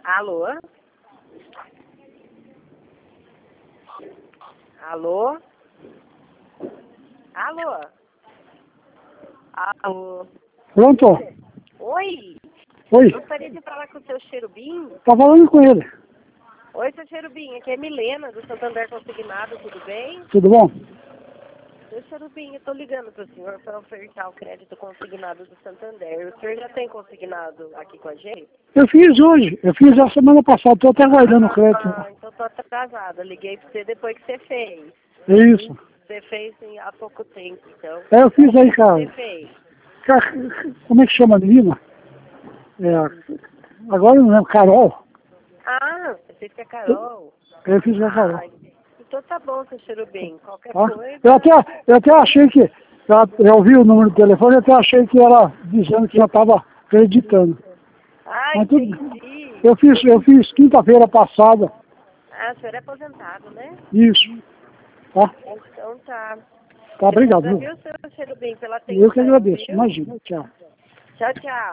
Alô? Alô? Alô? Alô? Pronto? Oi? Oi, Gostaria de falar com o seu Cherubim? tá falando com ele. Oi, seu Cherubim, aqui é Milena, do Santander Consignado, tudo bem? Tudo bom? Seu Cherubim, eu tô ligando pro senhor para ofertar o crédito consignado do Santander. O senhor já tem consignado aqui com a gente? Eu fiz hoje, eu fiz a semana passada, tô até aguardando o crédito. Então tô atrasada. Liguei pra você depois que você fez. É isso. Você fez há pouco tempo, então. É, eu fiz aí, Você cara. fez? Como é que chama a menina? É, agora eu não lembro, Carol. Ah, você fez com a Carol. Eu fiz com a Carol. Então tá bom, seu Cherubim. Qualquer Tá? coisa. Eu até achei que, eu ouvi o número do telefone, eu até achei que era dizendo que já estava acreditando. Ah, Mas tudo, entendi. eu fiz quinta-feira passada, Ah, o senhor é aposentado, né? isso. Tá? Então tá. Tá, obrigado. Obrigada, viu, seu Cherubim, pela atenção. Eu que agradeço, Viu? imagina. Tchau. Tchau, tchau.